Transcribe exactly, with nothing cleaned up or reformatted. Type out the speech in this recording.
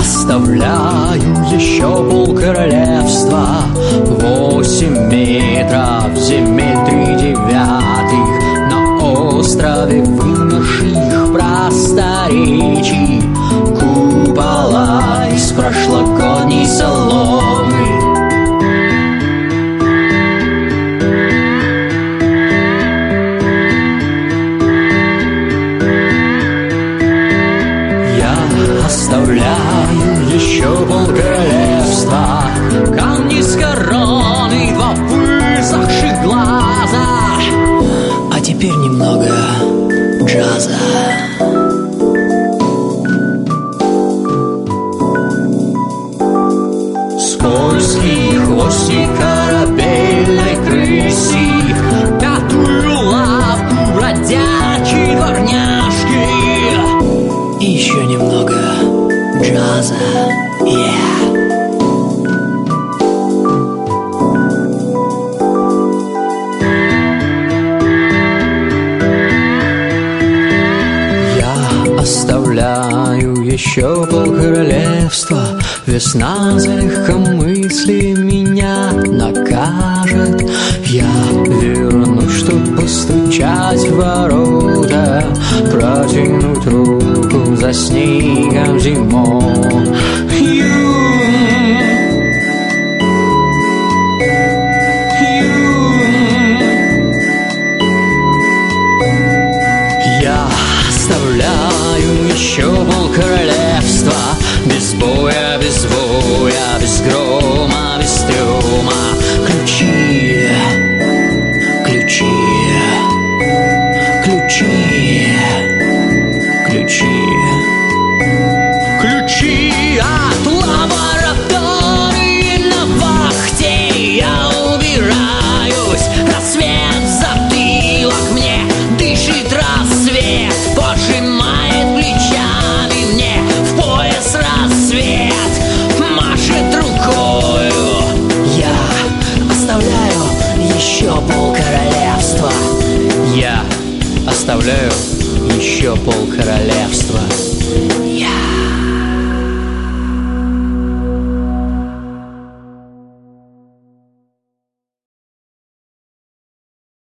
оставляю еще полкоролевства, восемь метров, земель три девятых, на острове вымерших просторечий, купола из прошлогодней соломы. Оставляю еще полкоролевства, камни с короной, два высохших глаза, а теперь немного джаза. Скользкий хвостик корабельной крыси, пятую лапу бродячей дворняжки и еще немного джаза, yeah. Я оставляю еще полкоролевства, весна за легкомыслие меня накажет. Я верну, чтоб постучать в ворота, протянуть руку за снегом зимой. Я оставляю еще полкоролевства, без боя, без воя, без грома, без трёма. Ключи, ключи, ключи, ключи, ключи от лаборатории на вахте. Я убираюсь, рассвет в затылок мне дышит рассвет, поджимает плечами мне в пояс рассвет, машет рукою. Я оставляю еще полкоролевства. Я оставляю еще полкоролевства. Я